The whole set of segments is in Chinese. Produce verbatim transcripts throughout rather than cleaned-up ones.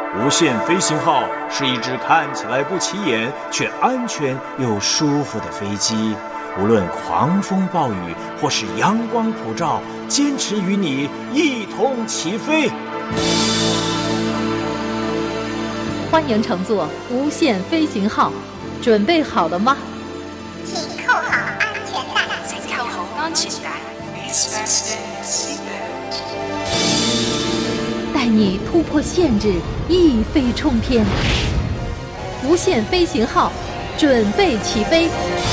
无限飞行号是一只看起来不起眼却安全又舒服的飞机，无论狂风暴雨或是阳光普照，坚持与你一同起飞。 欢迎乘坐无限飞行号，准备好了吗？ 请扣好安全带。 请扣好安全带。 带你突破限制，一飞冲天。无限飞行号，准备起飞。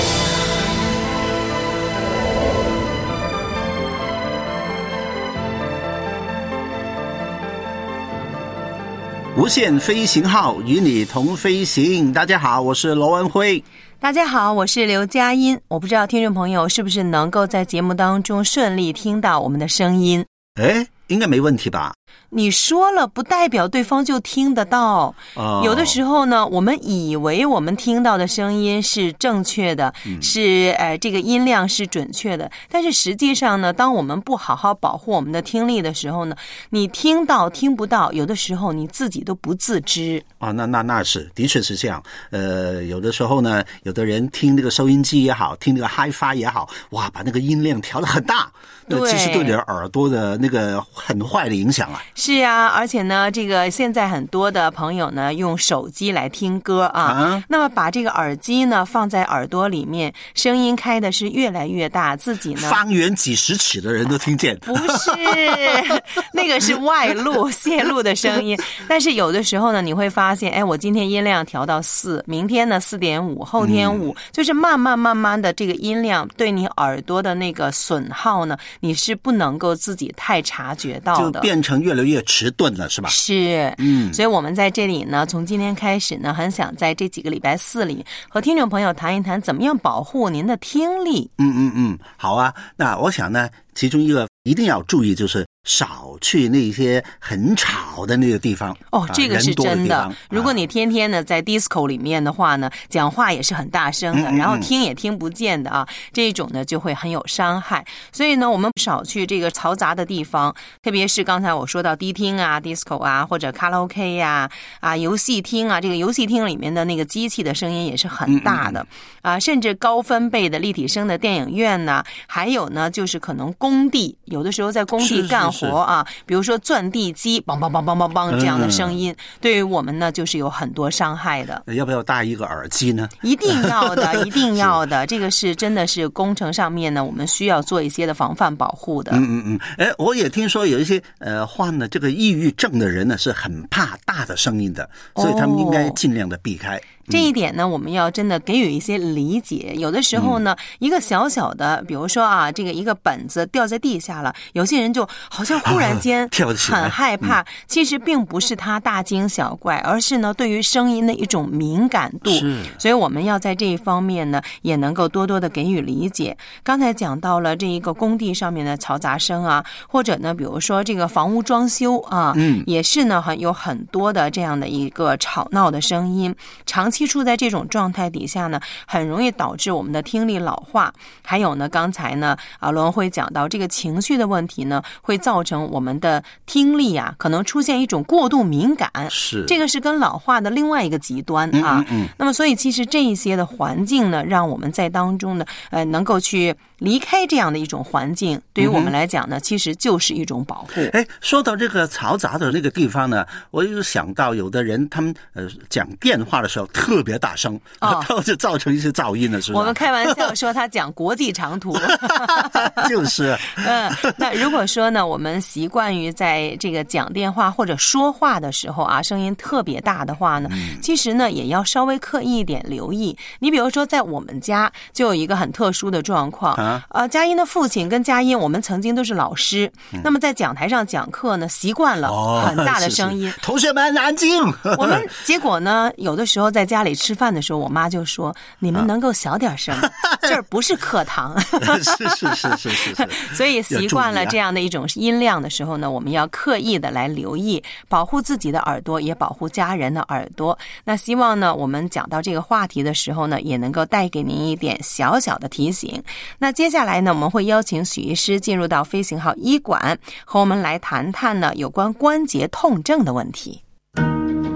无限飞行号与你同飞行。大家好，我是罗文辉。 大家好，我是刘佳音。我不知道听众朋友是不是能够在节目当中顺利听到我们的声音。 诶，应该没问题吧？ 你说了不代表对方就听得到、哦、有的时候呢，我们以为我们听到的声音是正确的、嗯、是呃这个音量是准确的，但是实际上呢，当我们不好好保护我们的听力的时候呢，你听到听不到，有的时候你自己都不自知啊。那那那是的确是这样。呃，有的时候呢，有的人听那个收音机也好，听那个 Hi-Fi 也好，哇，把那个音量调得很大， 对， 其实对你的耳朵的那个很坏的影响啊。 是啊，而且呢，这个现在很多的朋友呢用手机来听歌啊，啊那么把这个耳机呢放在耳朵里面，声音开的是越来越大，自己呢方圆几十尺的人都听见。 不是，那个是外露泄露的声音。但是有的时候呢，你会发现，哎，我今天音量调到四，明天呢四点五，后天五、嗯，就是慢慢慢慢的这个音量对你耳朵的那个损耗呢，你是不能够自己太察觉到的， 就变成越来越迟钝了，是吧？ 是，嗯，所以我们在这里呢，从今天开始呢，很想在这几个礼拜四里和听众朋友谈一谈，怎么样保护您的听力。 嗯嗯嗯，好啊。那我想呢，其中一个一定要注意就是少去那些很吵的那个地方。 哦，这个是真的。 的如果你天天呢在 disco 里面的话呢，讲话也是很大声的，嗯嗯嗯，然后听也听不见的啊，这种呢就会很有伤害。所以呢，我们少去这个嘈杂的地方，特别是刚才我说到迪厅啊、disco 啊，或者卡拉 OK 呀、啊、啊游戏厅啊，这个游戏厅里面的那个机器的声音也是很大的，嗯嗯啊，甚至高分贝的立体声的电影院呢，还有呢就是可能工地，有的时候在工地干活啊，是是是，比如说钻地机，梆梆梆梆梆梆这样的声音，嗯，对于我们呢就是有很多伤害的。 要不要戴一个耳机呢？ 一定要的，一定要的。这个是真的是工程上面呢，我们需要做一些的防范保护的。 嗯嗯嗯。哎，我也听说有一些呃患了这个抑郁症的人呢，是很怕大的声音的，所以他们应该尽量的避开。哦这一点呢，我们要真的给予一些理解。有的时候呢，嗯、一个小小的，比如说啊，这个一个本子掉在地下了，有些人就好像忽然间很害怕，啊嗯、其实并不是他大惊小怪，而是呢对于声音的一种敏感度。所以我们要在这一方面呢，也能够多多的给予理解。刚才讲到了这一个工地上面的嘈杂声啊，或者呢，比如说这个房屋装修啊，嗯，也是呢很有很多的这样的一个吵闹的声音，长期处在这种状态底下呢，很容易导致我们的听力老化。还有呢，刚才呢啊罗文辉讲到这个情绪的问题呢，会造成我们的听力啊可能出现一种过度敏感， 是这个是跟老化的另外一个极端啊。嗯嗯嗯那么所以其实这一些的环境呢，让我们在当中呢呃能够去离开这样的一种环境，对于我们来讲呢，嗯、其实就是一种保护。 哎，说到这个嘈杂的那个地方呢，我有想到有的人他们呃讲电话的时候特别大声，哦，就造成一些噪音了，是吧？ 我们开玩笑说他讲国际长途， 就是。 嗯，那如果说呢，我们习惯于在这个讲电话或者说话的时候啊，声音特别大的话呢，嗯、其实呢也要稍微刻意一点留意。你比如说，在我们家就有一个很特殊的状况。啊呃，佳音的父亲跟佳音，我们曾经都是老师。嗯、那么在讲台上讲课呢，习惯了很大的声音，哦、是是同学们安静。 我们结果呢，有的时候在家里吃饭的时候，我妈就说：“你们能够小点声，啊、这儿不是课堂。” 是是是是是是。 所以习惯了这样的一种音量的时候呢，我们要刻意的来留意，保护自己的耳朵，也保护家人的耳朵。那希望呢，我们讲到这个话题的时候呢，也能够带给您一点小小的提醒。那接下来呢，我们会邀请许医师进入到飞行号医馆，和我们来谈谈呢有关关节痛症的问题。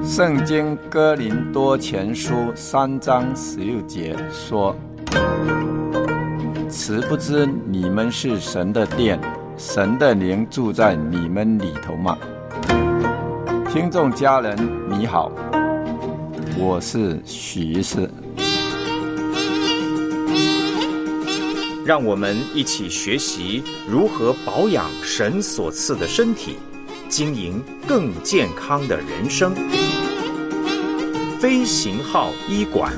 圣经哥林多前书三章十六节说，此不知你们是神的殿，神的灵住在你们里头吗？听众家人你好，我是许医师。 让我们一起学习如何保养神所赐的身体，经营更健康的人生。飞行号医馆，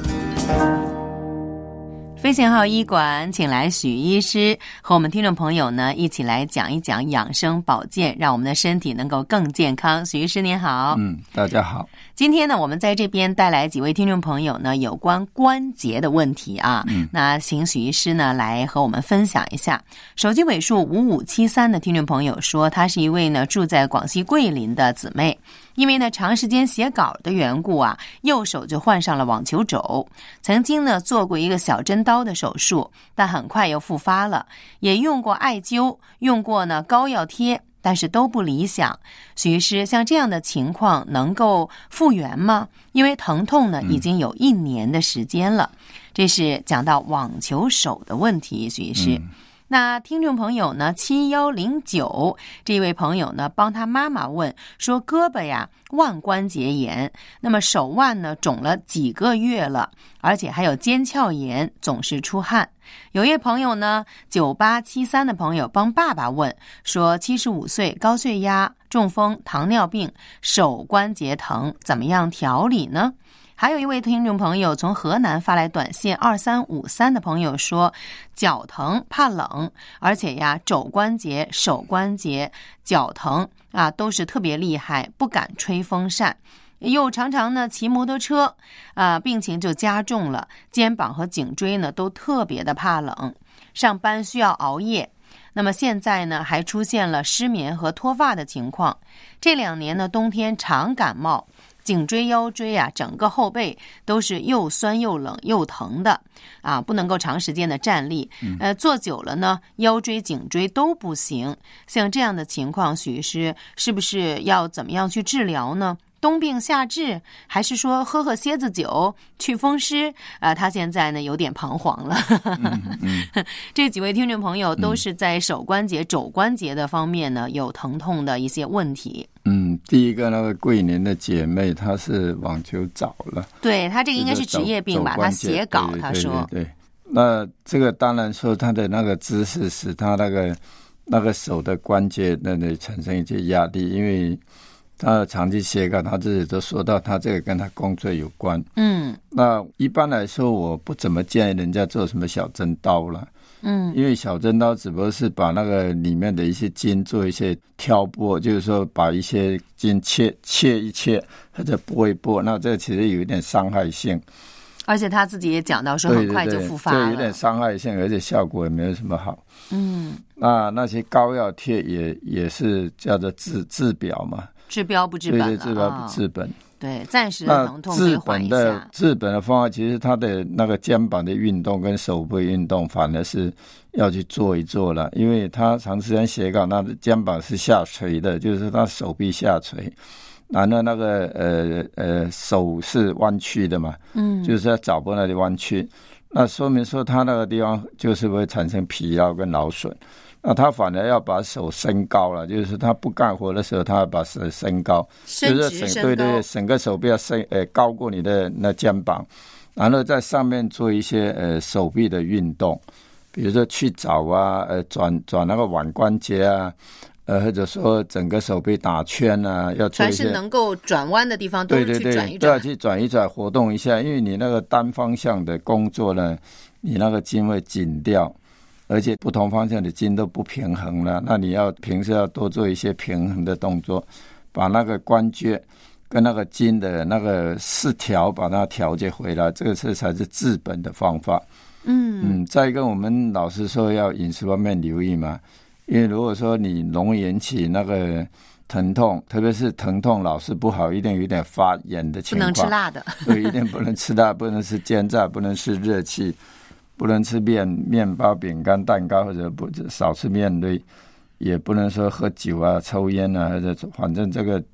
飞行号医馆请来许医师和我们听众朋友呢一起来讲一讲养生保健，让我们的身体能够更健康。许医师您好。 嗯，大家好。 今天呢，我们在这边带来几位听众朋友呢有关关节的问题啊，嗯，那请许医师呢来和我们分享一下。手机尾数五五七三的听众朋友说，他是一位呢住在广西桂林的姊妹，因为呢长时间写稿的缘故啊，右手就患上了网球肘，曾经呢做过一个小针刀的手术，但很快又复发了，也用过艾灸，用过呢膏药贴，但是都不理想。许医师，像这样的情况能够复原吗？因为疼痛呢已经有一年的时间了。这是讲到网球手的问题，许医师。嗯，那听众朋友呢七一零九这位朋友呢帮他妈妈问说，胳膊呀腕关节炎，那么手腕呢肿了几个月了，而且还有肩鞘炎，总是出汗。有一位朋友呢九八七三的朋友帮爸爸问说，七十五岁，高血压、中风、糖尿病，手关节疼，怎么样调理呢？还有一位听众朋友从河南发来短信二三五三的朋友说，脚疼怕冷，而且呀肘关节、手关节、脚疼啊都是特别厉害，不敢吹风扇，又常常呢骑摩托车啊，病情就加重了，肩膀和颈椎呢都特别的怕冷，上班需要熬夜。那么现在呢还出现了失眠和脱发的情况，这两年呢冬天常感冒，颈椎腰椎啊整个后背都是又酸又冷又疼的啊，不能够长时间的站立，呃坐久了呢腰椎颈椎都不行。像这样的情况，许医师是不是要怎么样去治疗呢？冬病夏治，还是说喝喝蝎子酒祛风湿啊、呃？他现在呢有点彷徨了。嗯嗯、这几位听众朋友都是在手关节、肘关节的方面呢有疼痛的一些问题。 嗯，第一个那个桂林的姐妹，她是网球早了， 对，她这个应该是职业病吧？她写稿，她说， 对对对，那这个当然说她的那个姿势使她那个那个手的关节那里产生一些压力，因为他长期写稿，他自己都说到他这个跟他工作有关。嗯，那一般来说我不怎么建议人家做什么小针刀了。嗯，因为小针刀只不过是把那个里面的一些筋做一些挑拨，就是说把一些筋切切一切或者剥一剥，那这其实有一点伤害性。 而且他自己也讲到说很快就复发了， 对对对，这有点伤害性，而且效果也没有什么好。嗯，那那些膏药贴也也是叫做治治表嘛。治标不治本了， 对对，治标不治本。哦、 对，暂时的疼痛可以缓一下。 治本的治本的方法，其实他的那个肩膀的运动跟手部运动，反而是要去做一做了，因为他长时间写稿，那肩膀是下垂的，就是他手臂下垂，然后那个呃呃手是弯曲的嘛，嗯，就是在脚部那里弯曲，那说明说他那个地方就是会产生疲劳跟劳损。那他反而要把手升高了，就是他不干活的时候，他要把手升高， 伸直升高， 对对，整个手臂要升呃高过你的那肩膀，然后在上面做一些呃手臂的运动，比如说去爪啊，呃转转那个腕关节啊，呃或者说整个手臂打圈啊，要做一些凡是能够转弯的地方都是去转一转， 都要去转一转，活动一下，因为你那个单方向的工作呢，你那个筋会紧掉。而且不同方向的筋都不平衡了，那你要平时要多做一些平衡的动作，把那个关节跟那个筋的那个失调把它调节回来，这个是才是治本的方法。嗯嗯，再一个我们老师说要饮食方面留意嘛，因为如果说你容易引起那个疼痛，特别是疼痛老是不好，一定有点发炎的情况， 不能吃辣的， 对，一定不能吃辣，不能吃煎炸，不能吃热气。不能吃面面包、饼干、蛋糕，或者不少吃面类，也不能说喝酒啊、抽烟啊，或者反正这个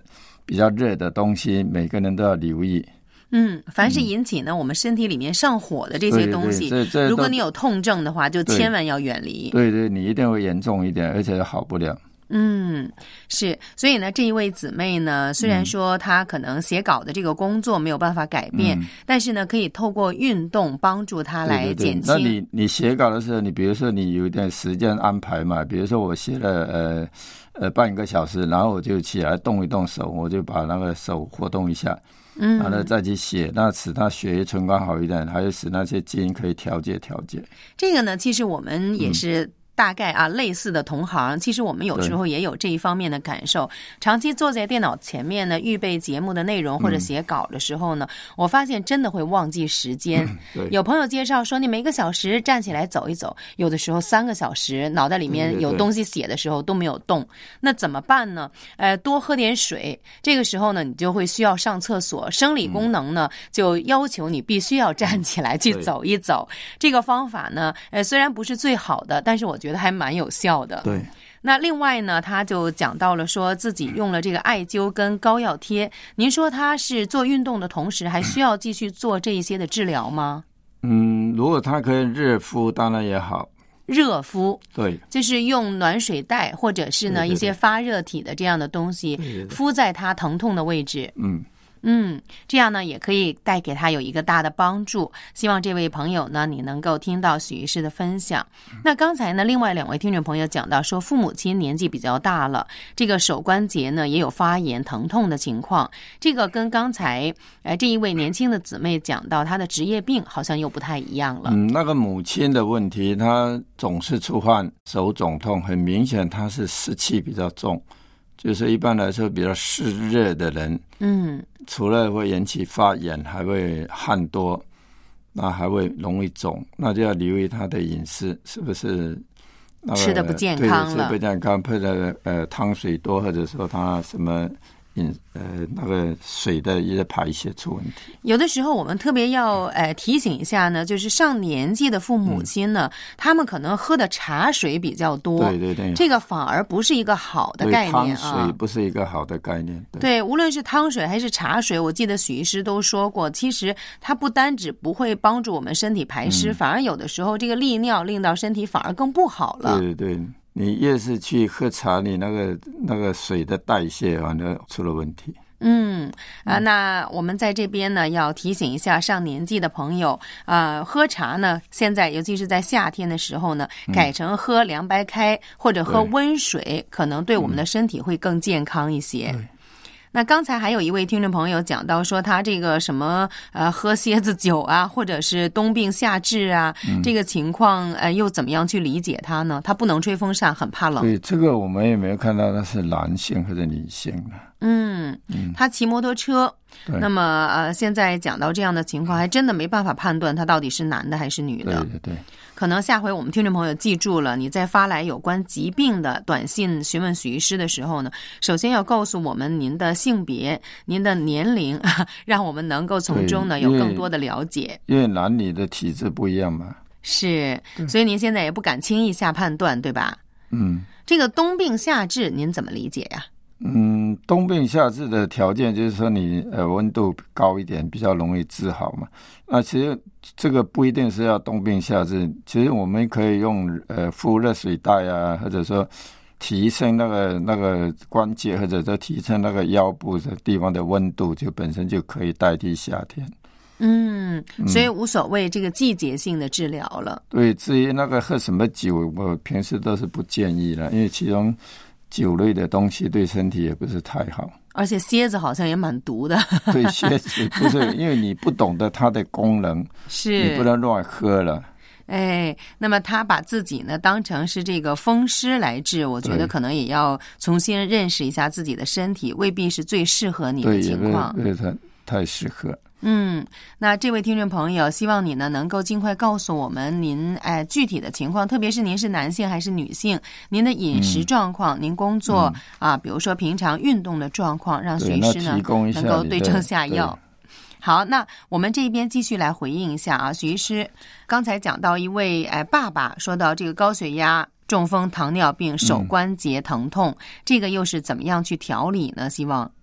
比较热的东西，每个人都要留意。 嗯，凡是引起呢、嗯、我们身体里面上火的这些东西， 对对对， 如果你有痛症的话，就千万要远离。 对 对, 对，你一定会严重一点，而且好不了。 嗯，是，所以呢，这一位姊妹呢，虽然说她可能写稿的这个工作没有办法改变，嗯、但是呢，可以透过运动帮助她来减轻。 对对对，那你你写稿的时候，你比如说你有一点时间安排嘛，比如说我写了呃呃半个小时，然后我就起来动一动手，我就把那个手活动一下，嗯，然后再去写，那使他血液循环好一点，还有使那些基因可以调节调节。 这个呢，其实我们也是、嗯。大概啊，类似的同行，其实我们有时候也有这一方面的感受。长期坐在电脑前面呢，预备节目的内容或者写稿的时候呢，嗯、我发现真的会忘记时间。 嗯、 有朋友介绍说，你每个小时站起来走一走，有的时候三个小时，脑袋里面有东西写的时候都没有动，那怎么办呢？呃，多喝点水。这个时候呢，你就会需要上厕所，生理功能呢就要求你必须要站起来去走一走。这个方法呢，呃，虽然不是最好的，但是我觉得还蛮有效的。 对， 那另外呢，他就讲到了说自己用了这个艾灸跟膏药贴。您说他是做运动的同时，还需要继续做这一些的治疗吗？ 嗯，如果他可以热敷，当然也好。 热敷， 对， 就是用暖水袋或者是呢对对对一些发热体的这样的东西， 对对对敷在他疼痛的位置。 嗯。 嗯，这样呢也可以带给他有一个大的帮助。希望这位朋友呢，你能够听到许医师的分享。那刚才呢，另外两位听众朋友讲到说，父母亲年纪比较大了，这个手关节呢也有发炎疼痛的情况。这个跟刚才呃这一位年轻的姊妹讲到她的职业病好像又不太一样了。 嗯，那个母亲的问题，她总是出汗、手肿痛，很明显她是湿气比较重。就是一般来说比较湿热的人，嗯，除了会引起发炎，还会汗多，那还会容易肿，那就要留意他的饮食是不是、那个、 吃的不健康了， 对，吃的不健康，配的呃汤水多，或者说他什么饮呃那个水的一些排泄出问题。 有的时候我们特别要呃提醒一下呢，就是上年纪的父母亲呢，嗯、他们可能喝的茶水比较多， 对对对， 这个反而不是一个好的概念啊。 汤水不是一个好的概念。对， 对，无论是汤水还是茶水，我记得许医师都说过，其实它不单只不会帮助我们身体排湿，嗯、反而有的时候这个利尿令到身体反而更不好了。 对对对。你越是去喝茶，你那个那个水的代谢反正出了问题。 嗯啊，那我们在这边呢，要提醒一下上年纪的朋友啊、呃，喝茶呢，现在尤其是在夏天的时候呢，改成喝凉白开、嗯、或者喝温水，可能对我们的身体会更健康一些。嗯，那刚才还有一位听众朋友讲到说，他这个什么呃喝蝎子酒啊，或者是冬病夏治啊，嗯、这个情况呃又怎么样去理解他呢？他不能吹风扇，很怕冷。 对，这个我们也没有看到他是男性或者女性的。 嗯，他骑摩托车，那么呃现在讲到这样的情况，还真的没办法判断他到底是男的还是女的。 对对对。 可能下回我们听众朋友记住了，你在发来有关疾病的短信询问许医师的时候呢，首先要告诉我们您的性别、您的年龄，让我们能够从中呢有更多的了解。 因为男女的体质不一样嘛。 是，所以您现在也不敢轻易下判断，对吧？ 嗯。 这个冬病夏治您怎么理解呀？ 嗯，冬病夏治的条件就是说你呃温度高一点，比较容易治好嘛。那其实这个不一定是要冬病夏治，其实我们可以用呃敷热水袋啊，或者说提升那个那个关节，或者说提升那个腰部的地方的温度，就本身就可以代替夏天。 嗯，所以无所谓这个季节性的治疗了。 对，至于那个喝什么酒，我平时都是不建议了，因为其中酒类的东西对身体也不是太好， 而且蝎子好像也蛮毒的。 对，蝎子不是，因为你不懂得它的功能， 是你不能乱喝了。 哎，那么他把自己呢当成是这个风湿来治，我觉得可能也要重新认识一下自己的身体，未必是最适合你的情况。 对，对，太适合。 嗯，那这位听众朋友，希望你呢能够尽快告诉我们您哎具体的情况，特别是您是男性还是女性，您的饮食状况，嗯、您工作、嗯、啊，比如说平常运动的状况，让徐医师呢能够对症下药。好，那我们这边继续来回应一下啊，许医师刚才讲到一位哎爸爸说到这个高血压、中风、糖尿病、手关节疼痛，嗯、这个又是怎么样去调理呢？希望。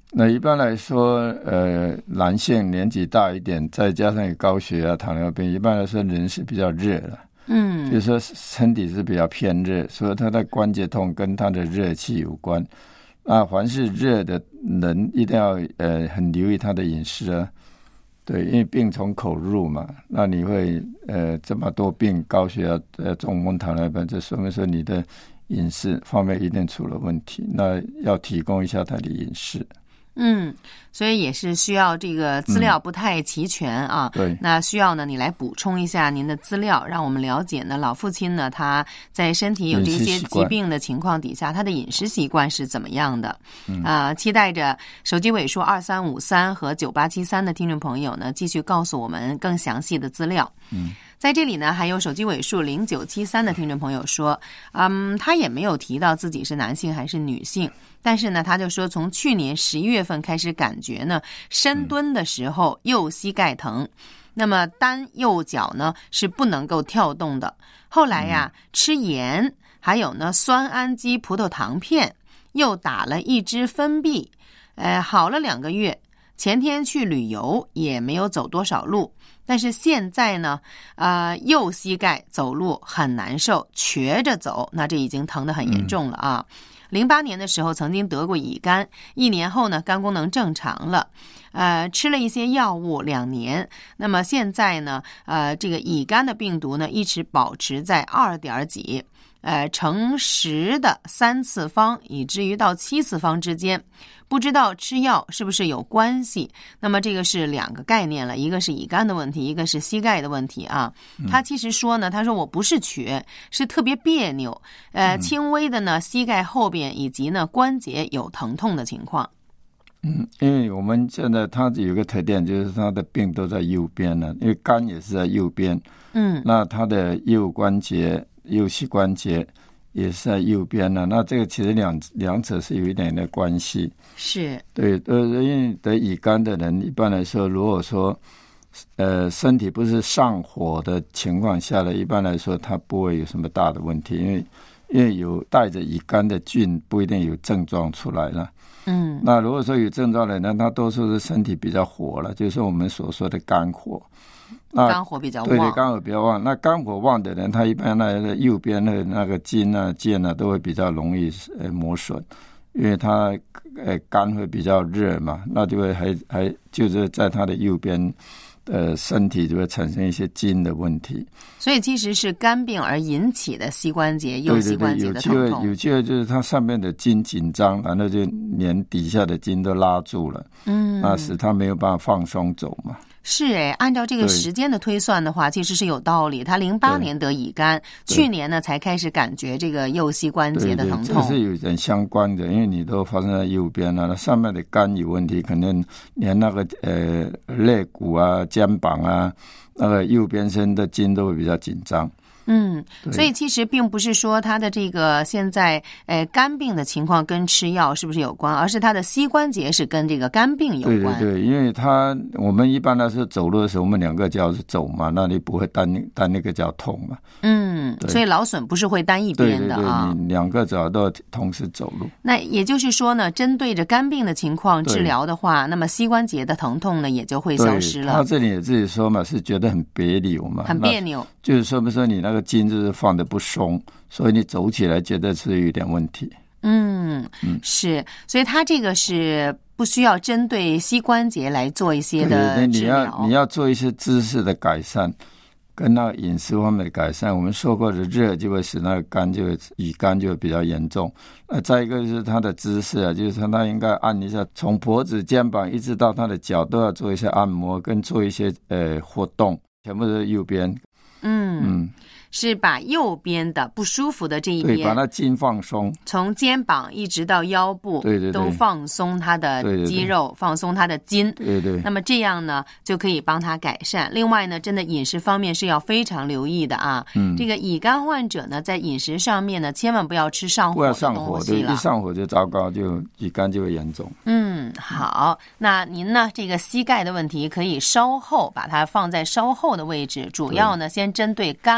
那一般来说，呃，男性年纪大一点，再加上有高血压、糖尿病，一般来说人是比较热的。嗯，就是说身体是比较偏热，所以他的关节痛跟他的热气有关。啊，凡是热的人一定要呃很留意他的饮食啊。对，因为病从口入嘛，那你会呃这么多病，高血压、呃中风、糖尿病，这说明说你的饮食方面一定出了问题，那要提供一下他的饮食。 嗯，所以也是需要这个资料不太齐全啊。 嗯、对， 那需要呢你来补充一下您的资料，让我们了解呢老父亲呢他在身体有这些疾病的情况底下，他的饮食习惯是怎么样的？嗯、啊，期待着手机尾数二三五三和九八七三的听众朋友呢继续告诉我们更详细的资料。嗯。在这里呢，还有手机尾数零九七三的听众朋友说，嗯，他也没有提到自己是男性还是女性，但是呢，他就说从去年十一月份开始感觉呢，深蹲的时候右膝盖疼，那么单右脚呢是不能够跳动的。后来呀，吃盐，还有呢酸氨基葡萄糖片，又打了一支芬必，呃，好了两个月。前天去旅游也没有走多少路，但是现在呢，呃，右膝盖走路很难受，瘸着走，那这已经疼得很严重了啊。零八、嗯、年的时候曾经得过乙肝，一年后呢，肝功能正常了，呃，吃了一些药物两年，那么现在呢，呃，这个乙肝的病毒呢一直保持在二点几。呃，乘十的三次方，以至于到七次方之间，不知道吃药是不是有关系？那么这个是两个概念了，一个是乙肝的问题，一个是膝盖的问题啊。他其实说呢，他说我不是瘸，是特别别扭，呃，轻微的呢，膝盖后边以及呢关节有疼痛的情况。 嗯，因为我们现在它有一个特点，就是它的病都在右边呢，因为肝也是在右边，嗯，那它的右关节。右膝关节也是在右边呢，那这个其实两两者是有一点的关系。 是， 对，呃，因为得乙肝的人一般来说，如果说呃身体不是上火的情况下呢，一般来说他不会有什么大的问题，因为因为有带着乙肝的菌不一定有症状出来了。嗯，那如果说有症状的人，他多数是身体比较火了，就是我们所说的肝火。 肝火比较旺， 对对，肝火比较旺。那肝火旺的人，他一般呢右边的那个筋啊、腱啊都会比较容易呃磨损，因为他呃肝会比较热嘛，那就会还还就是在他的右边呃身体就会产生一些筋的问题。 所以其实是肝病而引起的膝关节、右膝关节的疼痛。 对对对，有机会有机会就是它上面的筋紧张，然后就连底下的筋都拉住了，嗯，那使它没有办法放松走嘛。 是诶，按照这个时间的推算的话，其实是有道理。他零八年得乙肝，去年呢才开始感觉这个右膝关节的疼痛， 对对，这是有点相关的，因为你都发生在右边了，那上面的肝有问题，可能连那个呃肋骨啊、肩膀啊，那个右边身的筋都会比较紧张。 嗯，所以其实并不是说他的这个现在呃肝病的情况跟吃药是不是有关，而是他的膝关节是跟这个肝病有关。 对对对，因为他我们一般来说走路的时候，我们两个脚是走嘛，那你不会单单那个脚痛嘛。 嗯，所以劳损不是会单一边的啊， 对对对，你两个脚都同时走路。 那也就是说呢，针对着肝病的情况治疗的话，那么膝关节的疼痛呢也就会消失了。 他这里也自己说嘛，是觉得很别扭嘛， 很别扭， 就是说不说你那个筋就是放的不松，所以你走起来觉得是有点问题。 嗯，嗯是，所以他这个是不需要针对膝关节来做一些的治疗， 你要你要做一些姿势的改善，跟那个饮食方面的改善。我们说过的热就会使那个肝就会乙肝就会比较严重。那再一个就是他的姿势啊，就是说他应该按一下，从脖子、肩膀一直到他的脚都要做一些按摩，跟做一些呃活动，全部都是右边。 嗯嗯。是把右边的不舒服的这一边， 对，把它筋放松， 从肩膀一直到腰部， 对对对， 都放松它的肌肉，对对对，放松它的筋， 对对。 那么这样呢，就可以帮它改善。另外呢，真的饮食方面是要非常留意的啊。嗯，这个乙肝患者呢，在饮食上面呢，千万不要吃上火的东西了，不要上火，对， 一上火就糟糕，就乙肝就会严重。 嗯，好，那您呢，这个膝盖的问题可以稍后把它放在稍后的位置，主要呢，先针对肝功能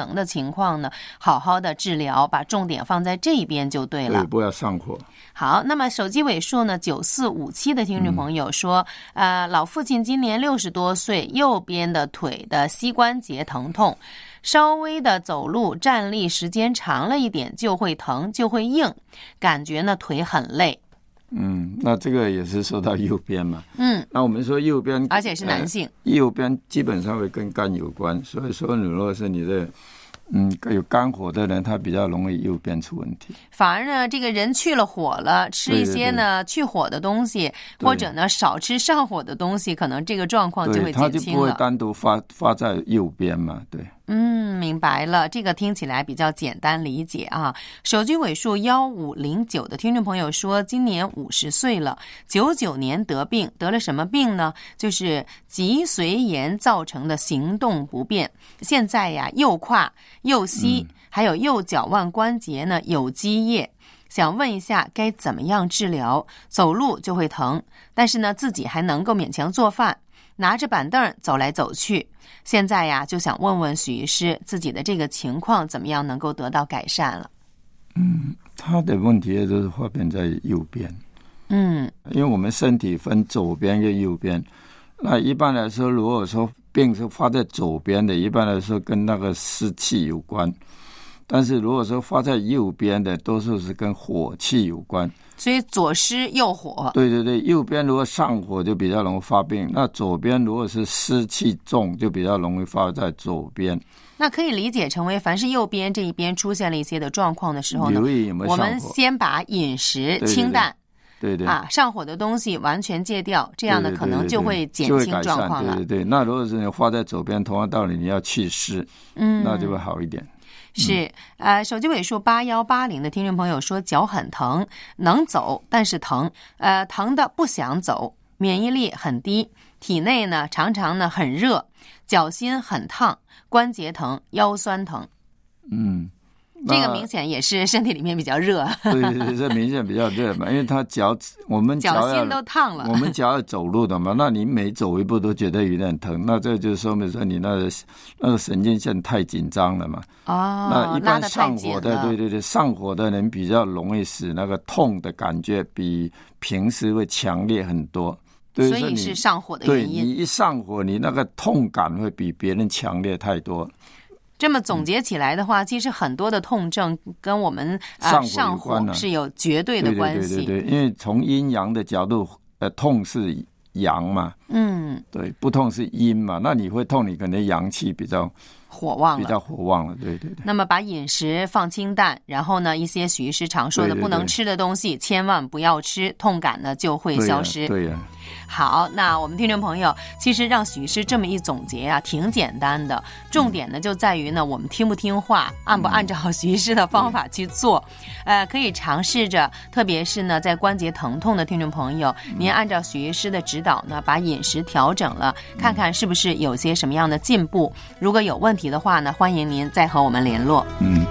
能的情况呢，好好的治疗，把重点放在这边就对了。 对，不要上火。 好，那么手机尾数呢九四五七的听众朋友说，嗯、呃，老父亲今年六十多岁，右边的腿的膝关节疼痛，稍微的走路站立时间长了一点就会疼，就会硬，感觉呢腿很累。 嗯，那这个也是说到右边嘛。 嗯， 那我们说右边， 而且是男性， 呃、右边基本上会跟肝有关，所以说你如果是你的。嗯，有肝火的人，他比较容易右边出问题。 反而呢，这个人去了火了，吃一些呢去火的东西，或者呢少吃上火的东西，可能这个状况就会减轻了。 他就不会单独发发在右边嘛，对。 嗯，明白了，这个听起来比较简单理解啊。手机尾数一五零九的听众朋友说，今年五十岁了，九九年得病，得了什么病呢？就是脊髓炎造成的行动不便。现在呀，右胯、右膝、嗯、还有右脚腕关节呢有积液。想问一下该怎么样治疗？走路就会疼，但是呢自己还能够勉强做饭，拿着板凳走来走去。现在呀就想问问许医师，自己的这个情况怎么样能够得到改善了？ 嗯，他的问题就是发病在右边。 嗯， 因为我们身体分左边跟右边，那一般来说如果说病是发在左边的，一般来说跟那个湿气有关，但是如果说发在右边的，多数是跟火气有关。 所以左湿右火。 对对对，右边如果上火就比较容易发病，那左边如果是湿气重就比较容易发在左边。 那可以理解成为，凡是右边这一边出现了一些的状况的时候呢， 留意有没有上火， 我们先把饮食清淡， 对 对, 对, 对啊，上火的东西完全戒掉，这样呢可能就会减轻状况了。 对对对，那如果是你发在左边，同样道理你要祛湿，嗯，那就会好一点。 是，呃，手机尾数八幺八零的听众朋友说，脚很疼，能走但是疼，呃，疼的不想走，免疫力很低，体内呢常常呢很热，脚心很烫，关节疼，腰酸疼。 嗯。 这个明显也是身体里面比较热。 对对对，这明显比较热嘛，因为他脚我们脚脚心都烫了， 我们脚要走路的嘛，那你每走一步都觉得有点疼，那这就说明说你那个那个神经线太紧张了嘛。 哦， 那一般上火的，对对对，上火的人比较容易使那个痛的感觉比平时会强烈很多。对， 所以是上火的原因。 对，你一上火，你那个痛感会比别人强烈太多。 这么总结起来的话，其实很多的痛症跟我们啊上火是有绝对的关系。 对对对对，因为从阴阳的角度，呃，痛是阳嘛， 嗯， 对，不痛是阴嘛。那你会痛，你可能阳气比较火旺了， 比较火旺了，对对对。 那么把饮食放清淡，然后呢，一些许医师常说的不能吃的东西，对对对，千万不要吃，痛感呢就会消失。 对呀、啊。对啊， 好，那我们听众朋友，其实让许医师这么一总结啊，挺简单的。重点呢就在于呢，我们听不听话，按不按照许医师的方法去做。嗯、呃，可以尝试着，特别是呢在关节疼痛的听众朋友，您按照许医师的指导呢，把饮食调整了，看看是不是有些什么样的进步。如果有问题的话呢，欢迎您再和我们联络。 嗯。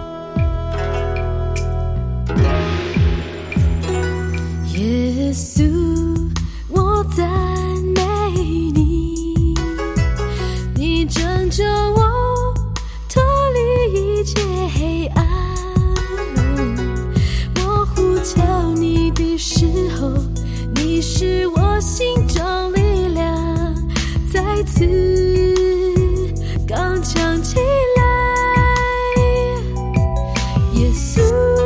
耶稣，我赞美你，你拯救我脱离一切黑暗。我呼求你的时候，你是我心中力量，再次刚强起来。耶稣，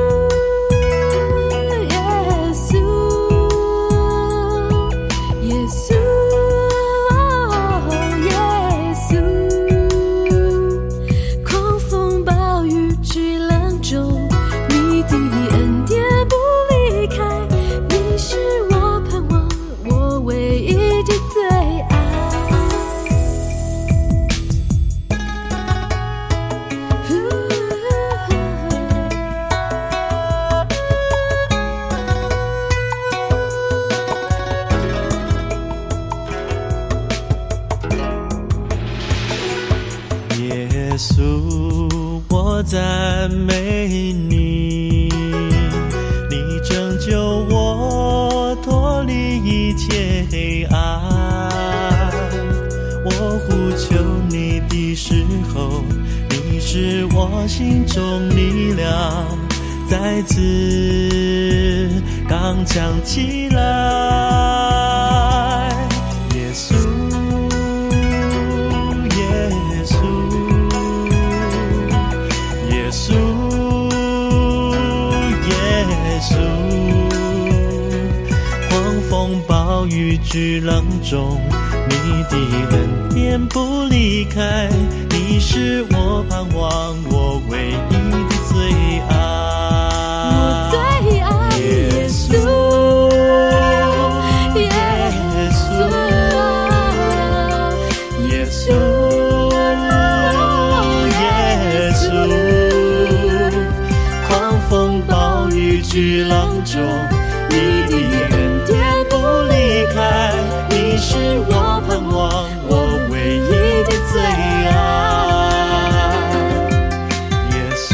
赞美你，你拯救我脱离一切黑暗。我呼求你的时候，你是是我心中力量，再次刚强起来。耶稣耶稣耶稣耶稣，狂风暴雨巨浪中，你的恩典不离开，你是我盼望，我唯一的最爱， 我最爱耶稣耶稣耶稣耶稣，狂风暴雨巨浪中，你的恩典不离开，你是我盼望，我唯一的最爱。耶稣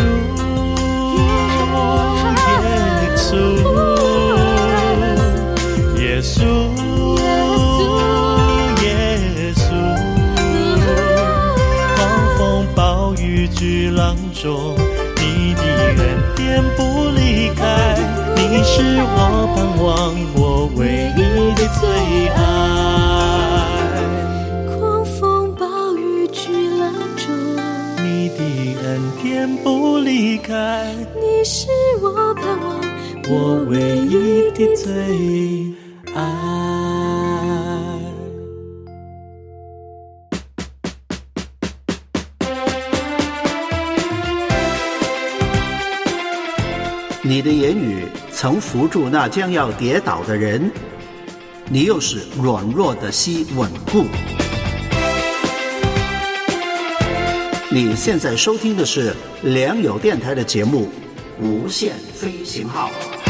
耶稣耶稣耶稣，狂风暴雨巨浪中，你的恩典不离开，你是我盼望，我唯一的最爱。 狂风暴雨巨浪中， 你的恩典不离开， 你是我盼望， 我唯一的最爱。 你的言语曾扶助那将要跌倒的人，你又使软弱的膝稳固。你现在收听的是良友电台的节目《无限飞行号》。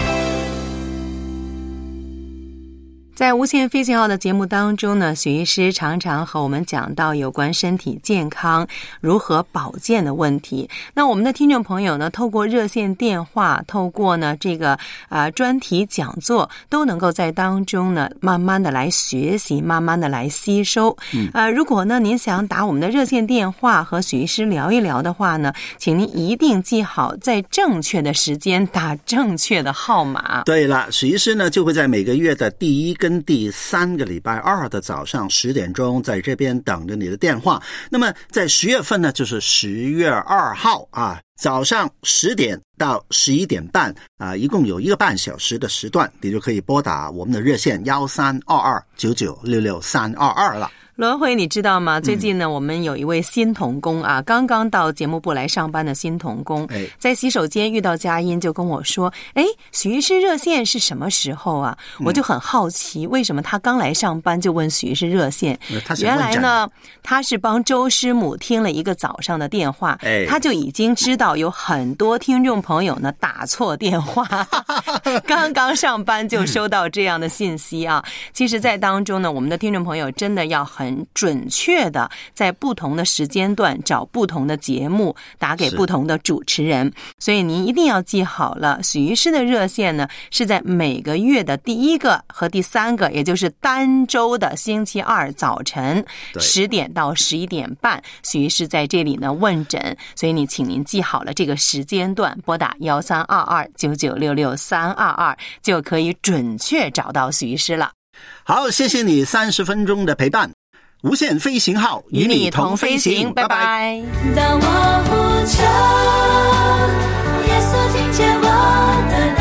在无限飞行号的节目当中呢，许医师常常和我们讲到有关身体健康如何保健的问题。那我们的听众朋友呢，透过热线电话，透过呢这个呃专题讲座，都能够在当中呢慢慢的来学习，慢慢的来吸收。嗯、呃，如果呢您想打我们的热线电话和许医师聊一聊的话呢，请您一定记好，在正确的时间打正确的号码。 对了，许医师呢就会在每个月的第一跟第三个礼拜二的早上十点钟，在这边等着你的电话。那么在十月份呢，就是十月二号啊，早上十点到十一点半啊，一共有一个半小时的时段，你就可以拨打我们的热线幺三二二九九六六三二二了。 轮回，你知道吗？最近呢，我们有一位新童工啊，刚刚到节目部来上班的新童工，在洗手间遇到佳音，就跟我说：“哎，许医师热线是什么时候啊？”我就很好奇，为什么他刚来上班就问许医师热线？原来呢，他是帮周师母听了一个早上的电话，他就已经知道有很多听众朋友呢打错电话，刚刚上班就收到这样的信息啊。其实，在当中呢，我们的听众朋友真的要很准确的在不同的时间段找不同的节目，打给不同的主持人，所以您一定要记好了，许医师的热线呢是在每个月的第一个和第三个，也就是单周的星期二早晨十点到十一点半，许医师在这里呢问诊，所以你请您记好了这个时间段，拨打幺三二二九九六六三二二就可以准确找到许医师了。 好，谢谢你三十分钟的陪伴。无限飞行号与你同飞行，拜拜。 当我呼求，耶稣听见我的